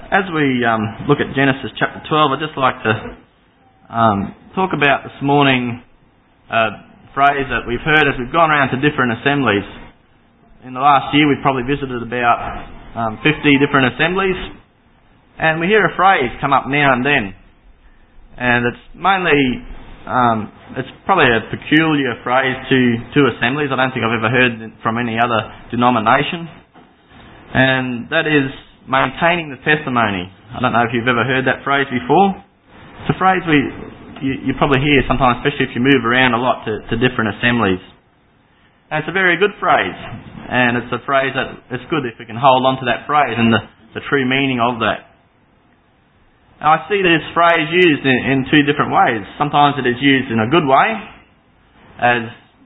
As we look at Genesis chapter 12, I'd just like to talk about this morning a phrase that we've heard as we've gone around to different assemblies. In the last year, we've probably visited about 50 different assemblies, and we hear a phrase come up now and then. And it's mainly, it's probably a peculiar phrase to assemblies. I don't think I've ever heard it from any other denomination. And that is maintaining the testimony. I don't know if you've ever heard that phrase before. It's a phrase you probably hear sometimes, especially if you move around a lot to different assemblies. And it's a very good phrase. And it's a phrase that it's good if we can hold on to that phrase and the true meaning of that. Now, I see this phrase used in two different ways. Sometimes it is used in a good way, as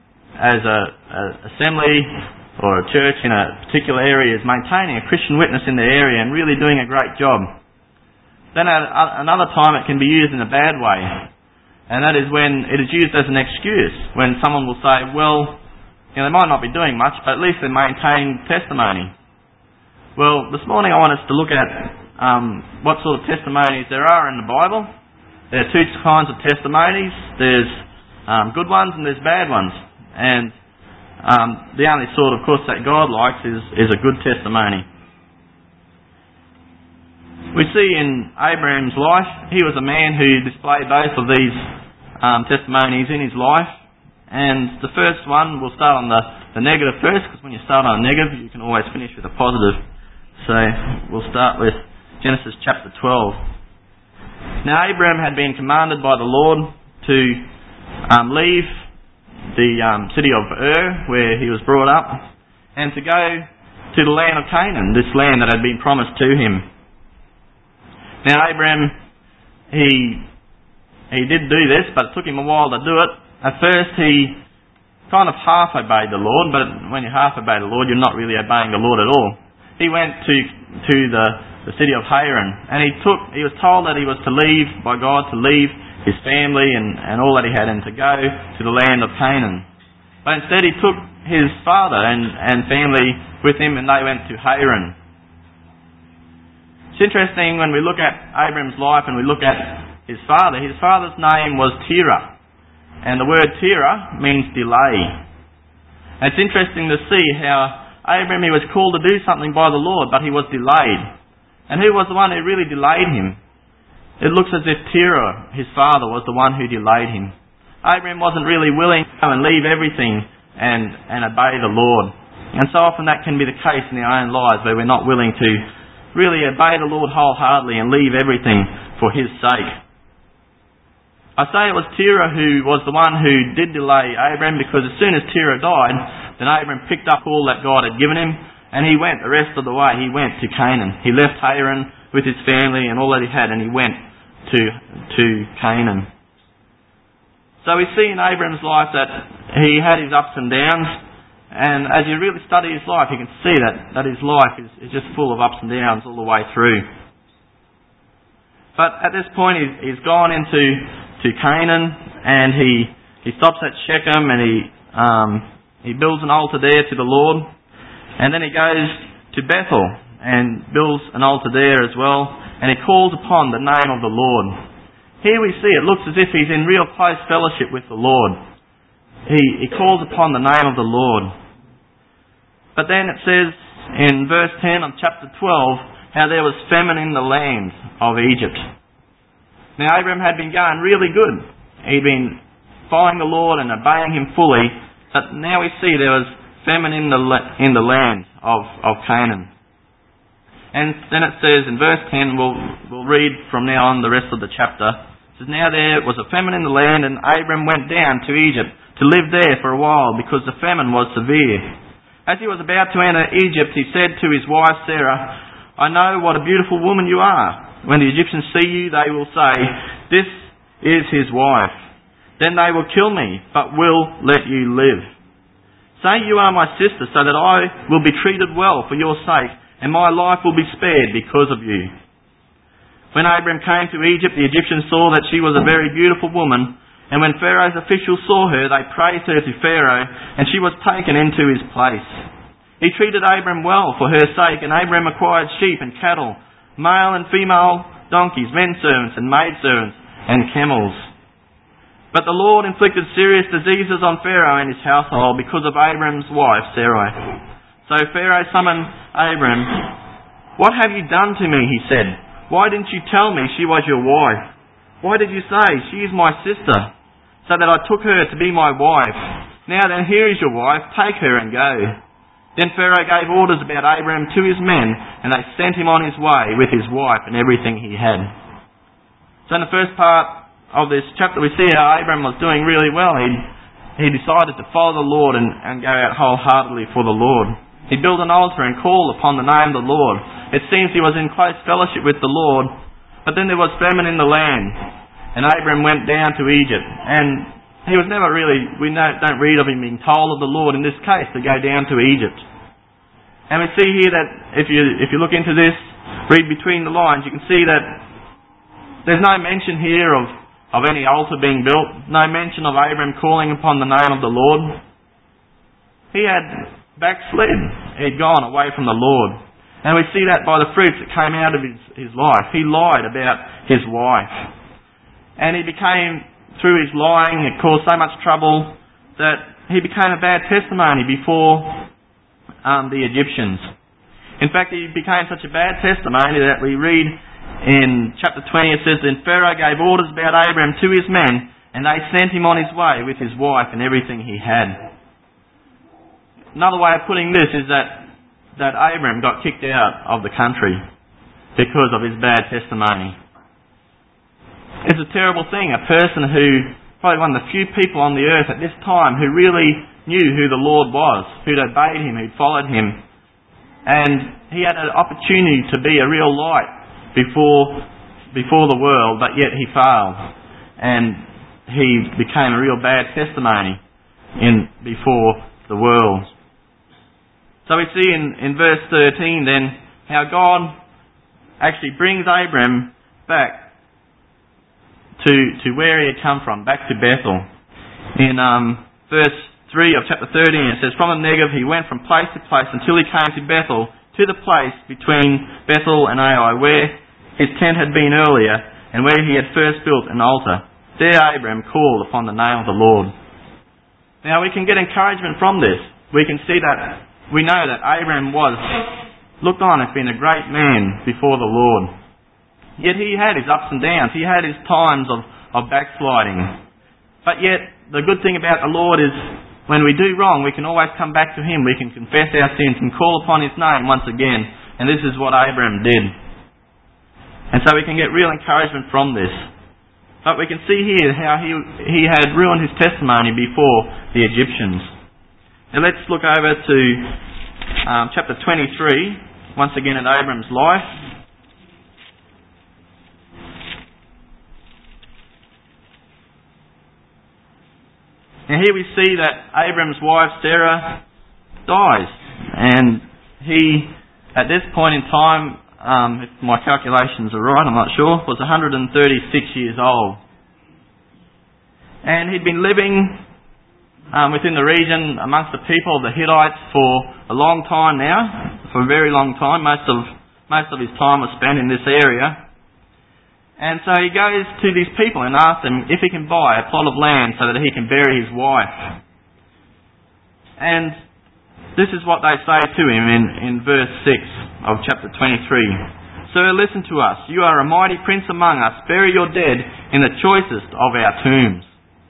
a assembly or a church in a particular area is maintaining a Christian witness in the area and really doing a great job. Then at another time it can be used in a bad way, and that is when it is used as an excuse, when someone will say, well, they might not be doing much, but at least they're maintaining testimony. Well, this morning I want us to look at what sort of testimonies there are in the Bible. There are two kinds of testimonies. There's good ones and there's bad ones. And the only sort, of course, that God likes is a good testimony. We see in Abraham's life, he was a man who displayed both of these testimonies in his life. And the first one, we'll start on the negative first, because when you start on a negative, you can always finish with a positive. So we'll start with Genesis chapter 12. Now Abraham had been commanded by the Lord to leave the city of Ur, where he was brought up, and to go to the land of Canaan, this land that had been promised to him. Now Abraham, he did do this, but it took him a while to do it. At first he kind of half obeyed the Lord, but when you half obey the Lord, you're not really obeying the Lord at all. He went to the city of Haran, and he was told that he was to leave, by God, to leave his family and all that he had, and to go to the land of Canaan. But instead he took his father and family with him, and they went to Haran. It's interesting when we look at Abraham's life and we look at his father's name was Terah, and the word Terah means delay. And it's interesting to see how Abraham, he was called to do something by the Lord, but he was delayed. And who was the one who really delayed him? It looks as if Terah, his father, was the one who delayed him. Abraham wasn't really willing to go and leave everything and obey the Lord. And so often that can be the case in our own lives, where we're not willing to really obey the Lord wholeheartedly and leave everything for his sake. I say it was Terah who was the one who did delay Abraham, because as soon as Terah died, then Abraham picked up all that God had given him, and he went the rest of the way. He went to Canaan. He left Haran with his family and all that he had, and he went to Canaan. So we see in Abraham's life that he had his ups and downs, and as you really study his life, you can see that his life is just full of ups and downs all the way through. But at this point, he's gone into Canaan, and he stops at Shechem, and he builds an altar there to the Lord, and then he goes to Bethel and builds an altar there as well, and he calls upon the name of the Lord. Here we see it looks as if he's in real close fellowship with the Lord. He calls upon the name of the Lord. But then it says in verse 10 of chapter 12 how there was famine in the land of Egypt. Now Abraham had been going really good. He'd been following the Lord and obeying him fully, but now we see there was famine in the land of Canaan. And then it says in verse 10, we'll read from now on the rest of the chapter. It says, now there was a famine in the land, and Abram went down to Egypt to live there for a while, because the famine was severe. As he was about to enter Egypt, he said to his wife Sarah, I know what a beautiful woman you are. When the Egyptians see you, they will say, this is his wife. Then they will kill me, but will let you live. Say you are my sister, so that I will be treated well for your sake, and my life will be spared because of you. When Abram came to Egypt, the Egyptians saw that she was a very beautiful woman, and when Pharaoh's officials saw her, they praised her to Pharaoh, and she was taken into his place. He treated Abram well for her sake, and Abram acquired sheep and cattle, male and female donkeys, men servants and maid servants, and camels. But the Lord inflicted serious diseases on Pharaoh and his household because of Abram's wife, Sarai. So Pharaoh summoned Abram. "What have you done to me?" he said. "Why didn't you tell me she was your wife? Why did you say, 'She is my sister,' so that I took her to be my wife? Now then, here is your wife, take her and go." Then Pharaoh gave orders about Abram to his men, and they sent him on his way with his wife and everything he had. So in the first part of this chapter, we see how Abram was doing really well. He decided to follow the Lord and go out wholeheartedly for the Lord. He built an altar and called upon the name of the Lord. It seems he was in close fellowship with the Lord, but then there was famine in the land, and Abram went down to Egypt. And he was never really, don't read of him being told of the Lord in this case to go down to Egypt. And we see here that if you look into this, read between the lines, you can see that there's no mention here of any altar being built, no mention of Abram calling upon the name of the Lord. He had backslid. He'd gone away from the Lord. And we see that by the fruits that came out of his life. He lied about his wife. And he became, through his lying, it caused so much trouble that he became a bad testimony before the Egyptians. In fact, he became such a bad testimony that we read in chapter 20, it says, "Then Pharaoh gave orders about Abram to his men, and they sent him on his way with his wife and everything he had." Another way of putting this is that Abram got kicked out of the country because of his bad testimony. It's a terrible thing. A person who, probably one of the few people on the earth at this time who really knew who the Lord was, who'd obeyed him, who'd followed him. And he had an opportunity to be a real light before the world, but yet he failed. And he became a real bad testimony before the world. So we see in verse 13 then how God actually brings Abram back to where he had come from, back to Bethel. In verse 3 of chapter 13 it says, "From the Negev he went from place to place until he came to Bethel, to the place between Bethel and Ai, where his tent had been earlier, and where he had first built an altar. There Abram called upon the name of the Lord." Now we can get encouragement from this. We can see that, we know that Abram was looked on as being a great man before the Lord. Yet he had his ups and downs. He had his times of backsliding. But yet, the good thing about the Lord is, when we do wrong, we can always come back to him. We can confess our sins and call upon his name once again. And this is what Abram did. And so we can get real encouragement from this. But we can see here how he had ruined his testimony before the Egyptians. Now let's look over to chapter 23, once again in Abram's life. Now here we see that Abram's wife Sarah dies, and he, at this point in time, if my calculations are right, I'm not sure, was 136 years old. And he'd been living within the region amongst the people of the Hittites for a long time now, for a very long time. Most of his time was spent in this area. And so he goes to these people and asks them if he can buy a plot of land so that he can bury his wife. And this is what they say to him in verse 6 of chapter 23. "Sir, listen to us. You are a mighty prince among us. Bury your dead in the choicest of our tombs.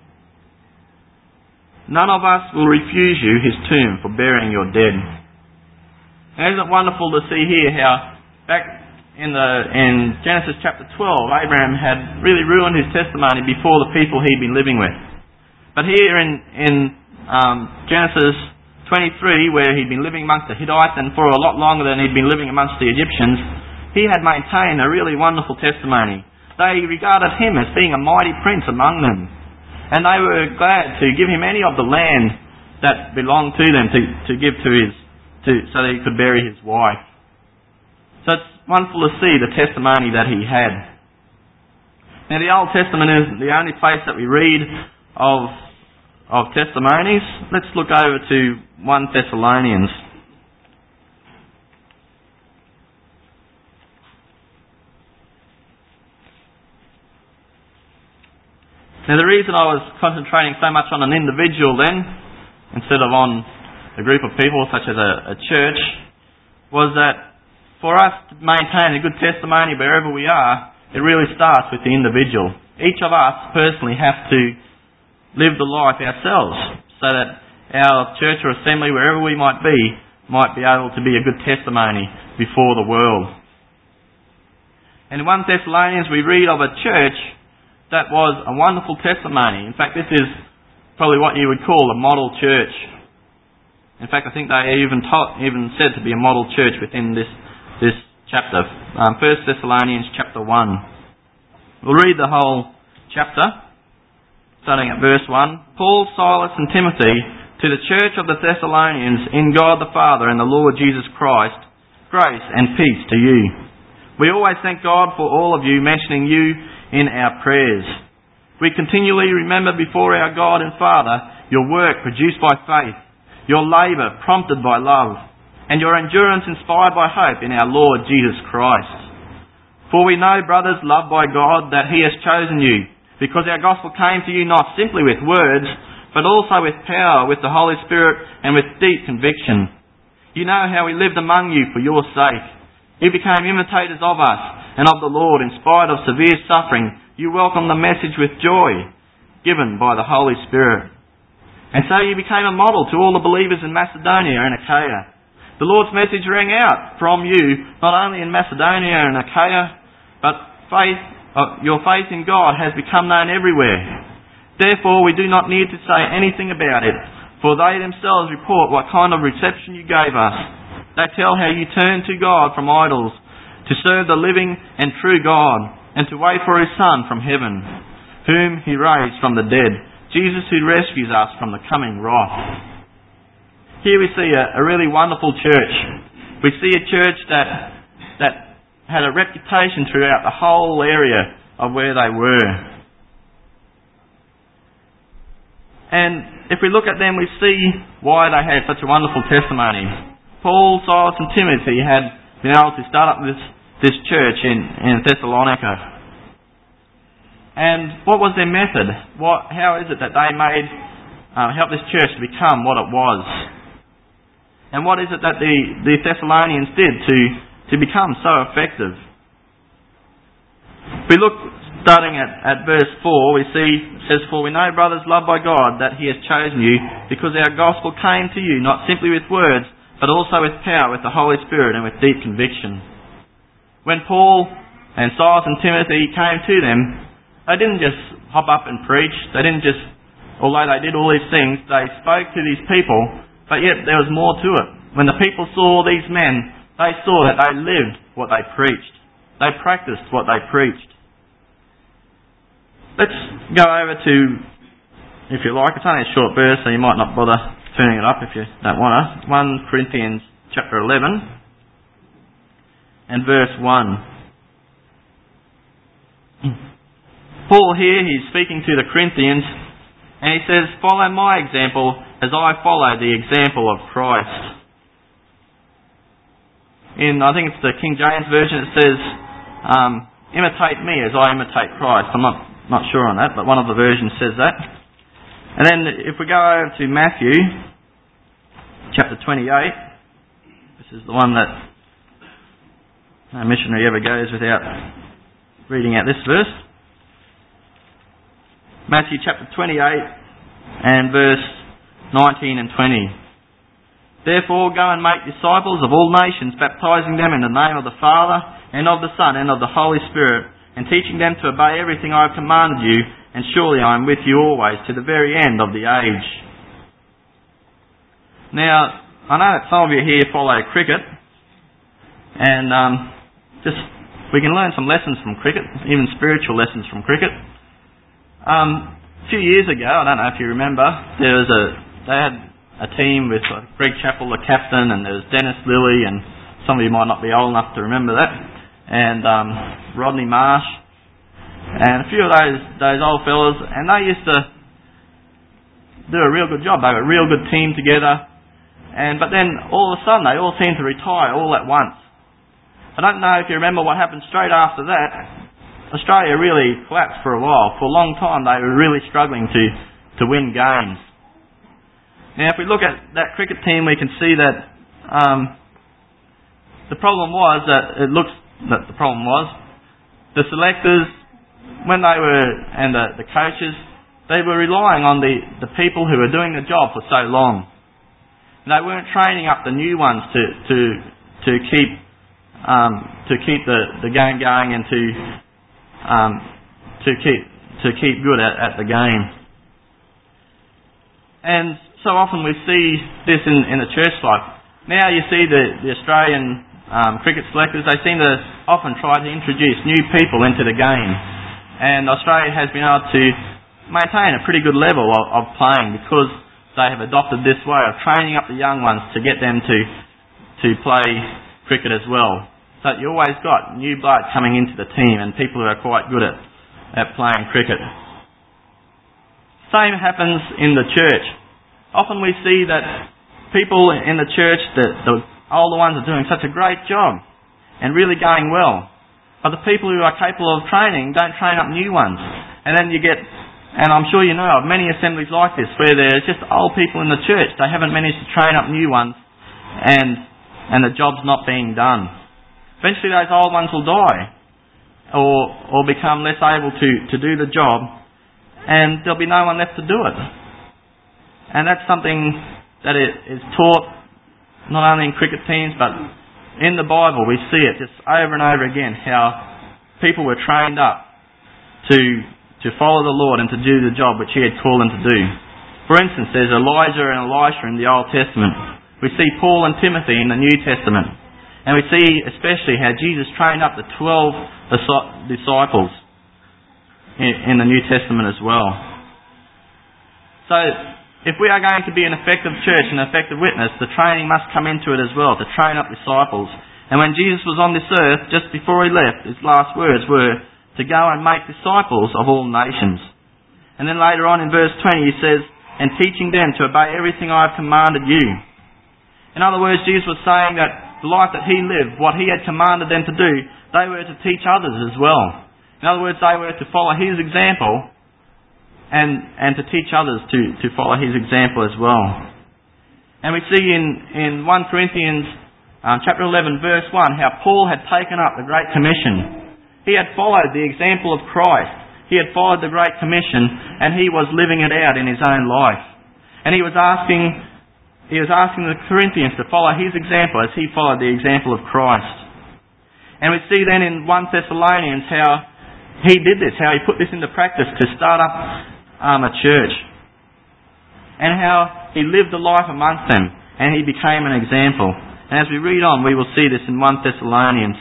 None of us will refuse you his tomb for burying your dead." Now, isn't it wonderful to see here how back in Genesis chapter 12, Abraham had really ruined his testimony before the people he'd been living with. But here in Genesis 23, where he'd been living amongst the Hittites, and for a lot longer than he'd been living amongst the Egyptians, he had maintained a really wonderful testimony. They regarded him as being a mighty prince among them, and they were glad to give him any of the land that belonged to them to give so that he could bury his wife. So it's wonderful to see the testimony that he had. Now the Old Testament isn't the only place that we read of testimonies. Let's look over to 1 Thessalonians. Now the reason I was concentrating so much on an individual then, instead of on a group of people such as a church, was that for us to maintain a good testimony wherever we are, it really starts with the individual. Each of us personally have to live the life ourselves so that our church or assembly, wherever we might be able to be a good testimony before the world. And in 1 Thessalonians we read of a church that was a wonderful testimony. In fact, this is probably what you would call a model church. In fact, I think they even said to be a model church within this chapter. 1 Thessalonians chapter 1. We'll read the whole chapter, starting at verse 1. Paul, Silas and Timothy, to the church of the Thessalonians, in God the Father and the Lord Jesus Christ, grace and peace to you. We always thank God for all of you, mentioning you in our prayers. We continually remember before our God and Father your work produced by faith, your labour prompted by love, and your endurance inspired by hope in our Lord Jesus Christ. For we know, brothers loved by God, that He has chosen you, because our gospel came to you not simply with words, but also with power, with the Holy Spirit, and with deep conviction. You know how we lived among you for your sake. You became imitators of us and of the Lord in spite of severe suffering. You welcomed the message with joy, given by the Holy Spirit. And so you became a model to all the believers in Macedonia and Achaia. The Lord's message rang out from you, not only in Macedonia and Achaia, but your faith in God has become known everywhere. Therefore we do not need to say anything about it, for they themselves report what kind of reception you gave us. They tell how you turned to God from idols, to serve the living and true God, and to wait for His Son from heaven, whom He raised from the dead, Jesus who rescues us from the coming wrath. Here we see a really wonderful church. We see a church that had a reputation throughout the whole area of where they were. And if we look at them, we see why they had such a wonderful testimony. Paul, Silas and Timothy had been able to start up this church in Thessalonica. And what was their method? How is it that they helped this church to become what it was? And what is it that the Thessalonians did to become so effective? If we look starting at verse 4, we see, it says, For we know, brothers loved by God, that He has chosen you, because our gospel came to you, not simply with words, but also with power, with the Holy Spirit, and with deep conviction. When Paul and Silas and Timothy came to them, they didn't just hop up and preach. They didn't just, although they did all these things, they spoke to these people, but yet there was more to it. When the people saw these men, they saw that they lived what they preached. They practiced what they preached. Let's go over to, if you like, it's only a short verse, so you might not bother turning it up if you don't want to. 1 Corinthians chapter 11 and verse 1. Paul here, he's speaking to the Corinthians, and he says, Follow my example as I follow the example of Christ. I think it's the King James Version, it says, imitate me as I imitate Christ. I'm not sure on that, but one of the versions says that. And then if we go over to Matthew chapter 28, this is the one that no missionary ever goes without reading out this verse. Matthew chapter 28 and verse 19 and 20. Therefore go and make disciples of all nations, baptizing them in the name of the Father and of the Son and of the Holy Spirit, and teaching them to obey everything I have commanded you, and surely I am with you always to the very end of the age. Now, I know that some of you here follow cricket, and we can learn some lessons from cricket, even spiritual lessons from cricket. A few years ago, I don't know if you remember, they had a team with Greg Chappell, the captain, and there was Dennis Lilly, and some of you might not be old enough to remember that, and Rodney Marsh, and a few of those old fellas, and they used to do a real good job. They were a real good team together, but then all of a sudden they all seemed to retire all at once. I don't know if you remember what happened straight after that. Australia really collapsed for a while. For a long time they were really struggling to win games. Now if we look at that cricket team, we can see that the selectors, when they were, and the coaches, they were relying on the people who were doing the job for so long. And they weren't training up the new ones to keep the game going and to keep good at the game. And so often we see this in the church life. Now you see the Australian cricket selectors, they seem to often try to introduce new people into the game. And Australia has been able to maintain a pretty good level of playing because they have adopted this way of training up the young ones to get them to play cricket as well. So you always got new blood coming into the team and people who are quite good at playing cricket. Same happens in the church. Often we see that people in the church, the older ones, are doing such a great job and really going well. But the people who are capable of training don't train up new ones. And then you get, and I'm sure you know of many assemblies like this, where there's just old people in the church, they haven't managed to train up new ones, and the job's not being done. Eventually those old ones will die, or become less able to do the job, and there'll be no one left to do it. And that's something that is taught not only in cricket teams, but in the Bible. We see it just over and over again, how people were trained up to follow the Lord and to do the job which He had called them to do. For instance, there's Elijah and Elisha in the Old Testament. We see Paul and Timothy in the New Testament. And we see especially how Jesus trained up the 12 disciples in the New Testament as well. So, if we are going to be an effective church, an effective witness, the training must come into it as well, to train up disciples. And when Jesus was on this earth, just before He left, His last words were to go and make disciples of all nations. And then later on in verse 20 He says, and teaching them to obey everything I have commanded you. In other words, Jesus was saying that the life that He lived, what He had commanded them to do, they were to teach others as well. In other words, they were to follow His example and to teach others to follow His example as well. And we see in 1 Corinthians chapter 11 verse 1 how Paul had taken up the Great Commission. He had followed the example of Christ. He had followed the Great Commission and he was living it out in his own life. And he was asking the Corinthians to follow his example as he followed the example of Christ. And we see then in 1 Thessalonians how he did this, how he put this into practice to start up a church. And how he lived a life amongst them and he became an example. And as we read on, we will see this in 1 Thessalonians.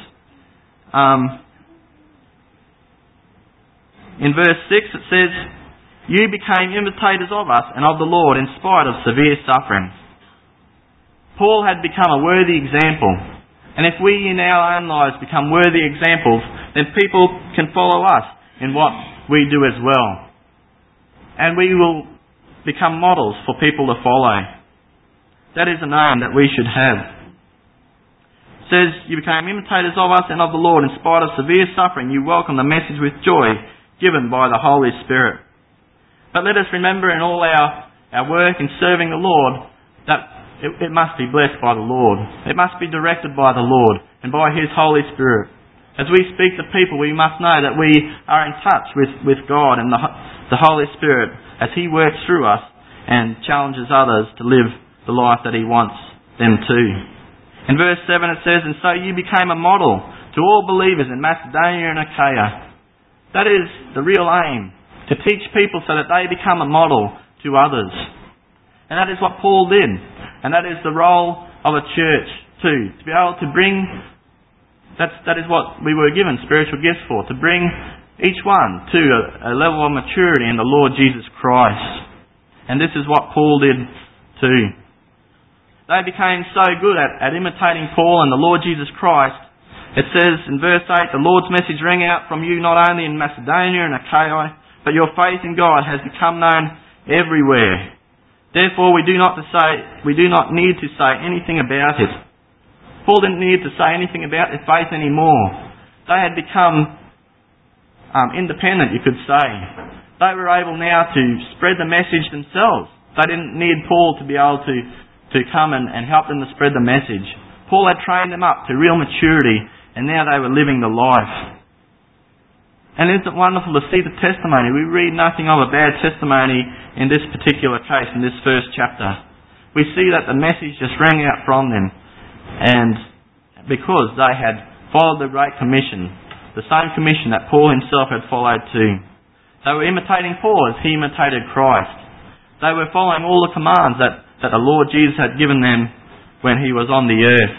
In verse 6 it says, you became imitators of us and of the Lord in spite of severe suffering. Paul had become a worthy example. And if we in our own lives become worthy examples, then people can follow us in what we do as well. And we will become models for people to follow. That is an aim that we should have. It says, you became imitators of us and of the Lord in spite of severe suffering. You welcome the message with joy given by the Holy Spirit. But let us remember in all our work in serving the Lord that it must be blessed by the Lord. It must be directed by the Lord and by His Holy Spirit. As we speak to people, we must know that we are in touch with God and the Holy Spirit as He works through us and challenges others to live the life that He wants them to. In verse 7 it says, and so you became a model to all believers in Macedonia and Achaia. That is the real aim, to teach people so that they become a model to others. And that is what Paul did. And that is the role of a church too. To be able to bring, that is what we were given spiritual gifts for, to bring each one to a level of maturity in the Lord Jesus Christ. And this is what Paul did too. They became so good at imitating Paul and the Lord Jesus Christ. It says in verse 8, the Lord's message rang out from you not only in Macedonia and Achaia, but your faith in God has become known everywhere. Therefore we do not need to say anything about it. Paul didn't need to say anything about their faith anymore. They had become independent, you could say. They were able now to spread the message themselves. They didn't need Paul to be able to come and help them to spread the message. Paul had trained them up to real maturity, and now they were living the life. And isn't it wonderful to see the testimony? We read nothing of a bad testimony in this particular case, in this first chapter. We see that the message just rang out from them, and because they had followed the Great Commission, the same commission that Paul himself had followed too. They were imitating Paul as he imitated Christ. They were following all the commands that the Lord Jesus had given them when he was on the earth.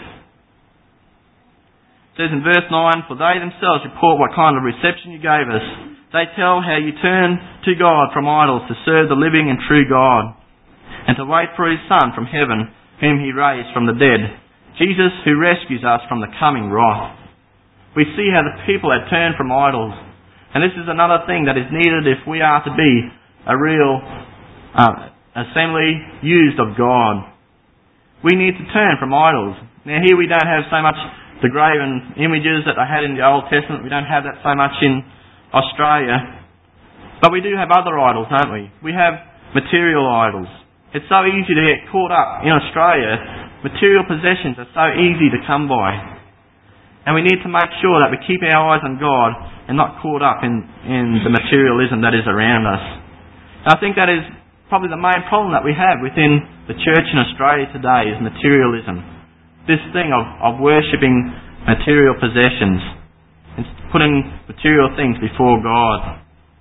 It says in verse 9, "For they themselves report what kind of reception you gave us. They tell how you turned to God from idols to serve the living and true God, and to wait for his Son from heaven, whom he raised from the dead, Jesus, who rescues us from the coming wrath." We see how the people had turned from idols. And this is another thing that is needed if we are to be a real assembly used of God. We need to turn from idols. Now here we don't have so much the graven images that they had in the Old Testament. We don't have that so much in Australia. But we do have other idols, don't we? We have material idols. It's so easy to get caught up. In Australia, material possessions are so easy to come by. And we need to make sure that we keep our eyes on God and not caught up in the materialism that is around us. And I think that is probably the main problem that we have within the church in Australia today is materialism. This thing of worshipping material possessions and putting material things before God.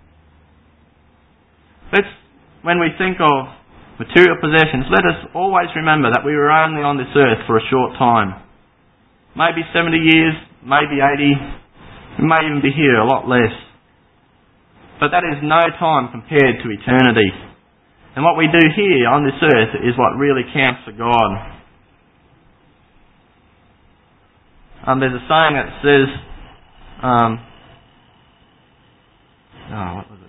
When we think of material possessions, let us always remember that we were only on this earth for a short time. Maybe 70 years, maybe 80, we may even be here a lot less. But that is no time compared to eternity. And what we do here on this earth is what really counts for God. There's a saying that says, what was it?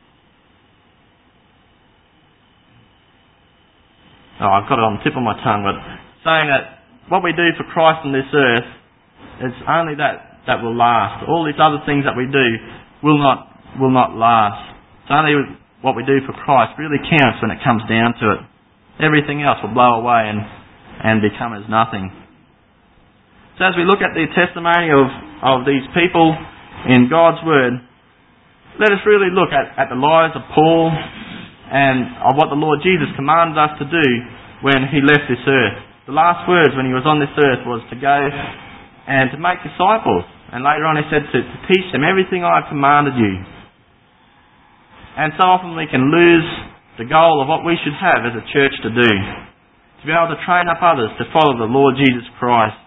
I've got it on the tip of my tongue, but saying that what we do for Christ on this earth, it's only that will last. All these other things that we do will not last. It's only what we do for Christ really counts when it comes down to it. Everything else will blow away and become as nothing. So as we look at the testimony of these people in God's Word, let us really look at the lives of Paul and of what the Lord Jesus commanded us to do when he left this earth. The last words when he was on this earth was to go and to make disciples. And later on he said to teach them everything I have commanded you. And so often we can lose the goal of what we should have as a church to do. To be able to train up others to follow the Lord Jesus Christ.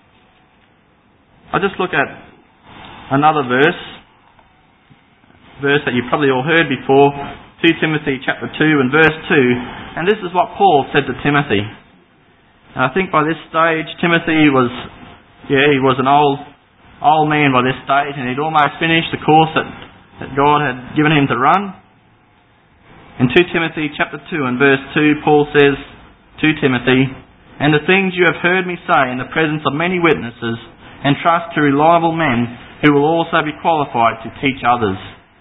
I'll just look at another verse that you probably all heard before, 2 Timothy chapter 2 and verse 2. And this is what Paul said to Timothy. And I think by this stage, Timothy was an old man by this stage, and he'd almost finished the course that God had given him to run. In 2 Timothy chapter 2 and verse 2, Paul says to Timothy, "And the things you have heard me say in the presence of many witnesses, entrust to reliable men who will also be qualified to teach others."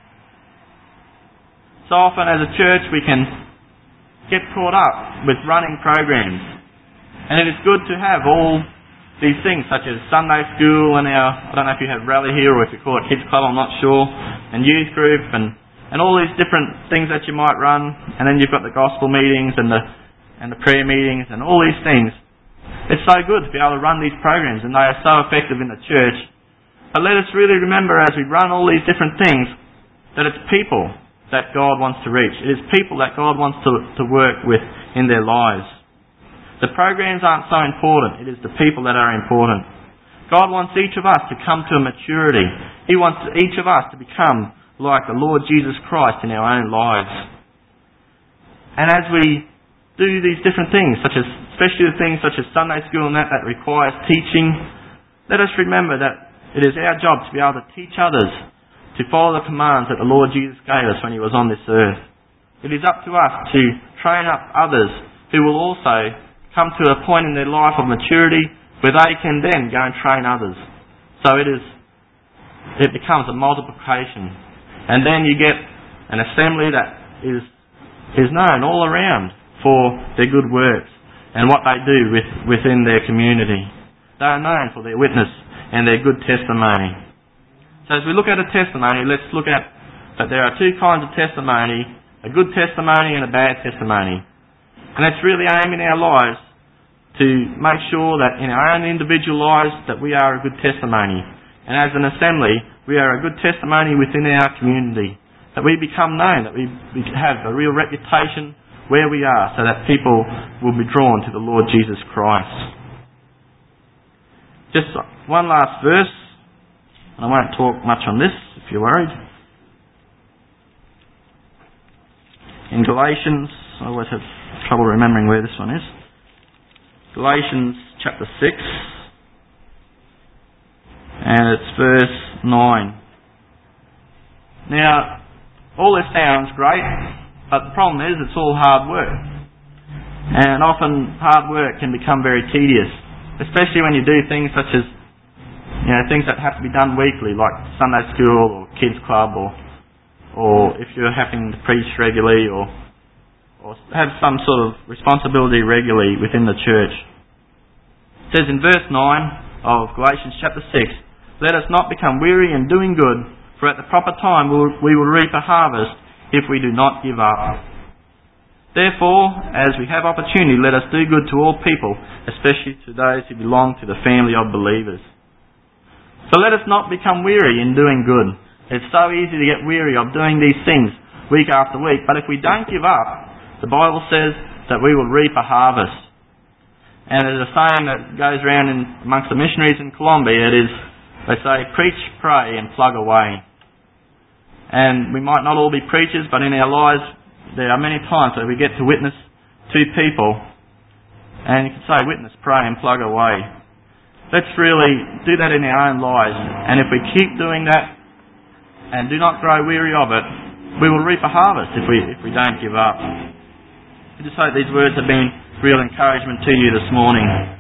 So often as a church we can get caught up with running programs. And it is good to have all these things such as Sunday school and I don't know if you have rally here or if you call it kids club, I'm not sure, and youth group and all these different things that you might run. And then you've got the gospel meetings and the prayer meetings and all these things. It's so good to be able to run these programs and they are so effective in the church. But let us really remember as we run all these different things that it's people that God wants to reach. It is people that God wants to work with in their lives. The programs aren't so important. It is the people that are important. God wants each of us to come to a maturity. He wants each of us to become like the Lord Jesus Christ in our own lives. And as we do these different things, especially the things such as Sunday school and that requires teaching, let us remember that it is our job to be able to teach others to follow the commands that the Lord Jesus gave us when he was on this earth. It is up to us to train up others who will also come to a point in their life of maturity where they can then go and train others. So it is it becomes a multiplication. And then you get an assembly that is known all around for their good works and what they do within their community. They are known for their witness and their good testimony. So as we look at a testimony, let's look at that there are two kinds of testimony, a good testimony and a bad testimony. And it's really aiming our lives to make sure that in our own individual lives that we are a good testimony. And as an assembly, we are a good testimony within our community. That we become known, that we have a real reputation where we are, so that people will be drawn to the Lord Jesus Christ. Just one last verse. I won't talk much on this, if you're worried. In Galatians, I always have trouble remembering where this one is. Galatians chapter 6, and it's verse 9. Now, all this sounds great, but the problem is it's all hard work. And often hard work can become very tedious, especially when you do things such as, things that have to be done weekly, like Sunday school or kids club, or if you're having to preach regularly or have some sort of responsibility regularly within the church. It says in verse 9 of Galatians chapter 6, "Let us not become weary in doing good, for at the proper time we will reap a harvest if we do not give up. Therefore, as we have opportunity, let us do good to all people, especially to those who belong to the family of believers." So let us not become weary in doing good. It's so easy to get weary of doing these things week after week, but if we don't give up, the Bible says that we will reap a harvest. And there's a saying that goes around amongst the missionaries in Colombia. It is, they say, preach, pray and plug away. And we might not all be preachers, but in our lives there are many times where we get to witness to people, and you can say witness, pray and plug away. Let's really do that in our own lives, and if we keep doing that and do not grow weary of it, we will reap a harvest if we don't give up. I just hope these words have been real encouragement to you this morning.